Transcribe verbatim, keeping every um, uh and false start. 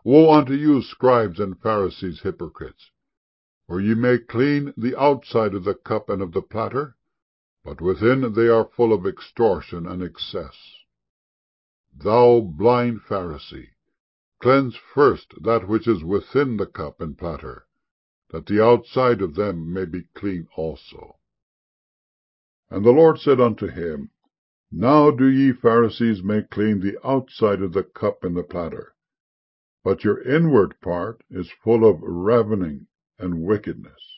Woe unto you, scribes and Pharisees, hypocrites! For ye make clean the outside of the cup and of the platter, but within they are full of extortion and excess. Thou blind Pharisee, cleanse first that which is within the cup and platter, that the outside of them may be clean also. And the Lord said unto him, Now do ye Pharisees make clean the outside of the cup and the platter, but your inward part is full of ravening and wickedness.